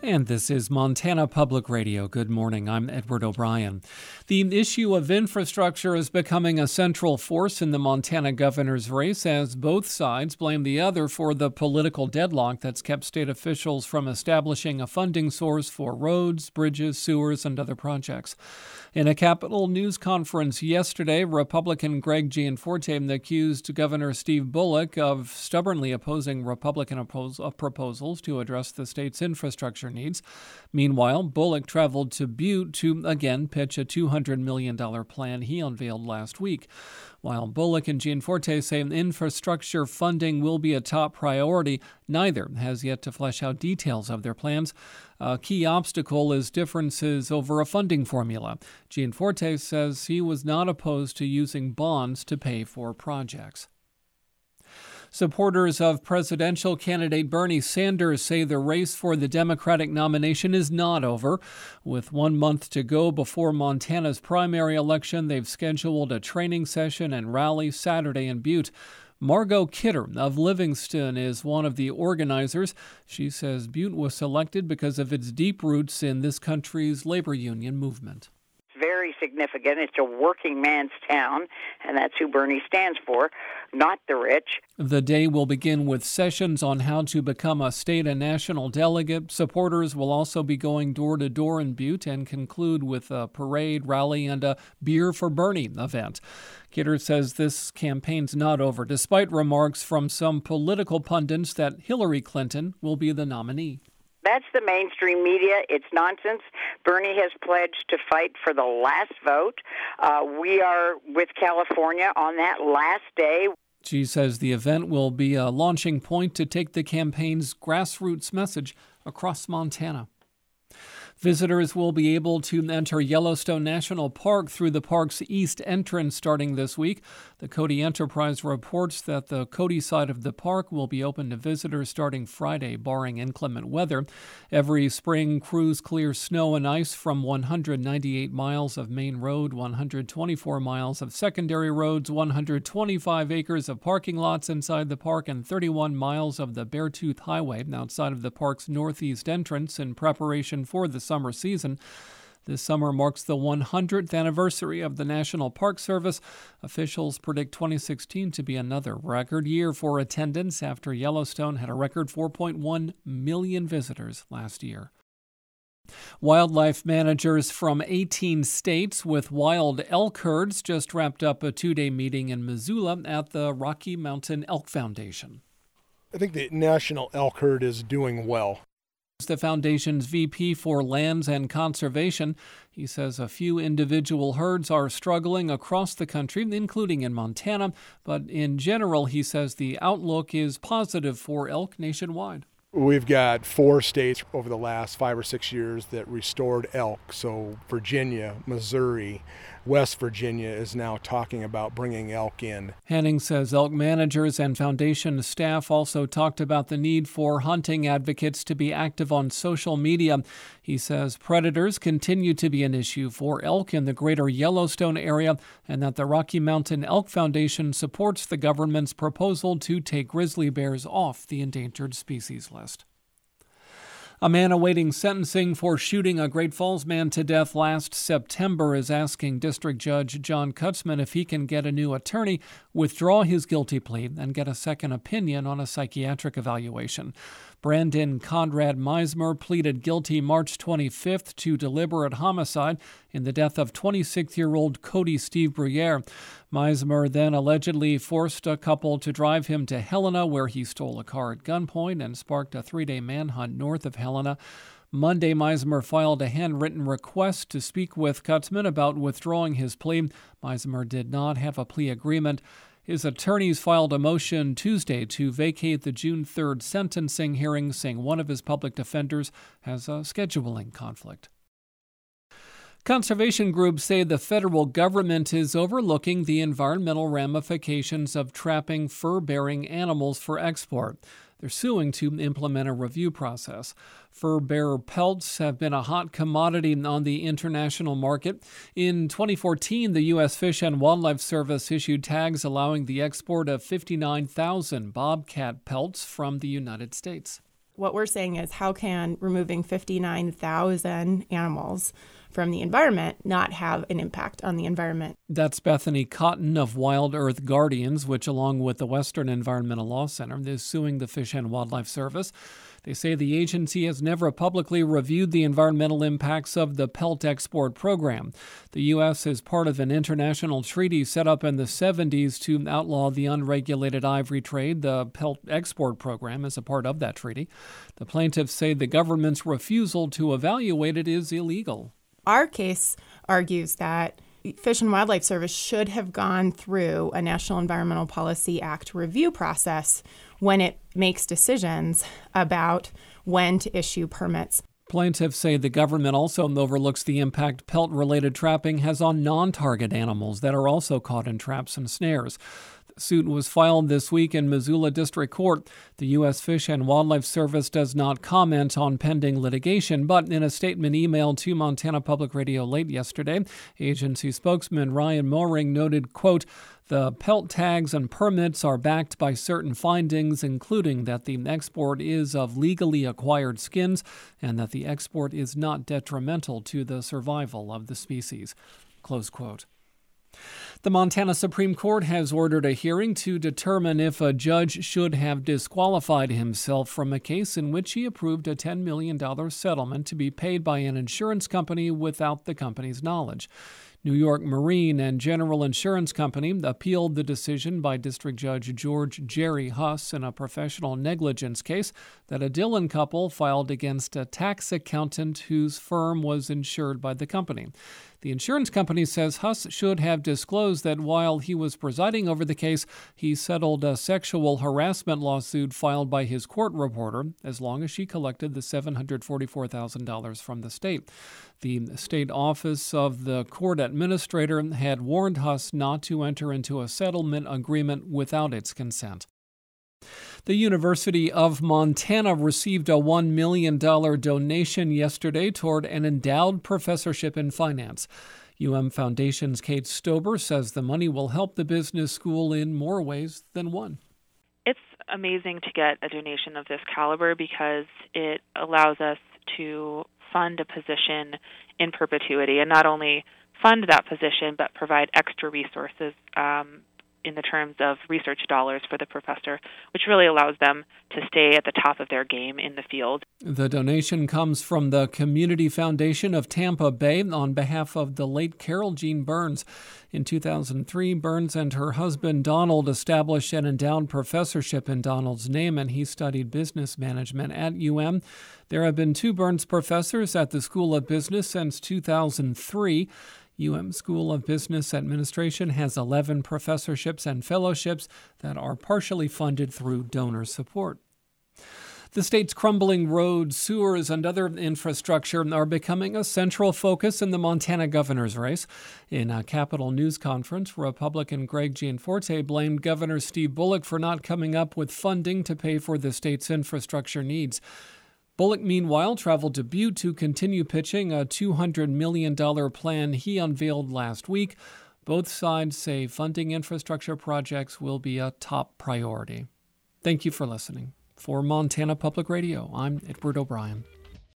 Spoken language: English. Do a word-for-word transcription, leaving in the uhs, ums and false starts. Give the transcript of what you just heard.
And this is Montana Public Radio. Good morning. I'm Edward O'Brien. The issue of infrastructure is becoming a central force in the Montana governor's race as both sides blame the other for the political deadlock that's kept state officials from establishing a funding source for roads, bridges, sewers, and other projects. In a Capitol News conference yesterday, Republican Greg Gianforte accused Governor Steve Bullock of stubbornly opposing Republican oppos- proposals to address the state's infrastructure needs. Meanwhile, Bullock traveled to Butte to again pitch a two hundred million dollars plan he unveiled last week. While Bullock and Gianforte say infrastructure funding will be a top priority, neither has yet to flesh out details of their plans. A key obstacle is differences over a funding formula. Gianforte says he was not opposed to using bonds to pay for projects. Supporters of presidential candidate Bernie Sanders say the race for the Democratic nomination is not over. With one month to go before Montana's primary election, they've scheduled a training session and rally Saturday in Butte. Margot Kidder of Livingston is one of the organizers. She says Butte was selected because of its deep roots in this country's labor union movement. Very significant. It's a working man's town, and that's who Bernie stands for, not the rich. The day will begin with sessions on how to become a state and national delegate. Supporters will also be going door to door in Butte and conclude with a parade, rally, and a Beer for Bernie event. Kidder says this campaign's not over, despite remarks from some political pundits that Hillary Clinton will be the nominee. That's the mainstream media. It's nonsense. Bernie has pledged to fight for the last vote. Uh, we are with California on that last day. She says the event will be a launching point to take the campaign's grassroots message across Montana. Visitors will be able to enter Yellowstone National Park through the park's east entrance starting this week. The Cody Enterprise reports that the Cody side of the park will be open to visitors starting Friday, barring inclement weather. Every spring, crews clear snow and ice from one hundred ninety-eight miles of main road, one hundred twenty-four miles of secondary roads, one hundred twenty-five acres of parking lots inside the park, and thirty-one miles of the Beartooth Highway outside of the park's northeast entrance in preparation for the summer season. This summer marks the one hundredth anniversary of the National Park Service. Officials predict twenty sixteen to be another record year for attendance after Yellowstone had a record four point one million visitors last year. Wildlife managers from eighteen states with wild elk herds just wrapped up a two-day meeting in Missoula at the Rocky Mountain Elk Foundation. I think the National Elk Herd is doing well. The foundation's V P for Lands and Conservation. He says a few individual herds are struggling across the country, including in Montana, but in general, he says the outlook is positive for elk nationwide. We've got four states over the last five or six years that restored elk. So Virginia, Missouri, West Virginia is now talking about bringing elk in. Henning says elk managers and foundation staff also talked about the need for hunting advocates to be active on social media. He says predators continue to be an issue for elk in the greater Yellowstone area and that the Rocky Mountain Elk Foundation supports the government's proposal to take grizzly bears off the endangered species list. A man awaiting sentencing for shooting a Great Falls man to death last September is asking District Judge John Kutzman if he can get a new attorney, withdraw his guilty plea, and get a second opinion on a psychiatric evaluation. Brandon Conrad Meismer pleaded guilty March twenty-fifth to deliberate homicide in the death of twenty-six-year-old Cody Steve Bruyere. Meismer then allegedly forced a couple to drive him to Helena, where he stole a car at gunpoint and sparked a three-day manhunt north of Helena. Monday, Meismer filed a handwritten request to speak with Kutzman about withdrawing his plea. Meismer did not have a plea agreement. His attorneys filed a motion Tuesday to vacate the June third sentencing hearing, saying one of his public defenders has a scheduling conflict. Conservation groups say the federal government is overlooking the environmental ramifications of trapping fur-bearing animals for export. They're suing to implement a review process. Fur-bearer pelts have been a hot commodity on the international market. In twenty fourteen, the U S Fish and Wildlife Service issued tags allowing the export of fifty-nine thousand bobcat pelts from the United States. What we're saying is, how can removing fifty-nine thousand animals from the environment not have an impact on the environment? That's Bethany Cotton of Wild Earth Guardians, which, along with the Western Environmental Law Center, is suing the Fish and Wildlife Service. They say the agency has never publicly reviewed the environmental impacts of the pelt export program. The U S is part of an international treaty set up in the seventies to outlaw the unregulated ivory trade. The pelt export program is a part of that treaty. The plaintiffs say the government's refusal to evaluate it is illegal. Our case argues that Fish and Wildlife Service should have gone through a National Environmental Policy Act review process when it makes decisions about when to issue permits. Plaintiffs say the government also overlooks the impact pelt-related trapping has on non-target animals that are also caught in traps and snares. The suit was filed this week in Missoula District Court. The U S Fish and Wildlife Service does not comment on pending litigation, but in a statement emailed to Montana Public Radio late yesterday, agency spokesman Ryan Moehring noted, quote, "The pelt tags and permits are backed by certain findings, including that the export is of legally acquired skins and that the export is not detrimental to the survival of the species." Close quote. The Montana Supreme Court has ordered a hearing to determine if a judge should have disqualified himself from a case in which he approved a ten million dollars settlement to be paid by an insurance company without the company's knowledge. New York Marine and General Insurance Company appealed the decision by District Judge George Jerry Huss in a professional negligence case that a Dillon couple filed against a tax accountant whose firm was insured by the company. The insurance company says Huss should have disclosed that while he was presiding over the case, he settled a sexual harassment lawsuit filed by his court reporter as long as she collected the seven hundred forty-four thousand dollars from the state. The state office of the court administrator had warned Huss not to enter into a settlement agreement without its consent. The University of Montana received a one million dollars donation yesterday toward an endowed professorship in finance. U M Foundation's Kate Stober says the money will help the business school in more ways than one. It's amazing to get a donation of this caliber because it allows us to fund a position in perpetuity and not only fund that position but provide extra resources um, in the terms of research dollars for the professor, which really allows them to stay at the top of their game in the field. The donation comes from the Community Foundation of Tampa Bay on behalf of the late Carol Jean Burns. In two thousand three, Burns and her husband Donald established an endowed professorship in Donald's name, and he studied business management at U M. There have been two Burns professors at the School of Business since two thousand three. U M School of Business Administration has eleven professorships and fellowships that are partially funded through donor support. The state's crumbling roads, sewers, and other infrastructure are becoming a central focus in the Montana governor's race. In a Capitol News conference, Republican Greg Gianforte blamed Governor Steve Bullock for not coming up with funding to pay for the state's infrastructure needs. Bullock, meanwhile, traveled to Butte to continue pitching a two hundred million dollars plan he unveiled last week. Both sides say funding infrastructure projects will be a top priority. Thank you for listening. For Montana Public Radio, I'm Edward O'Brien.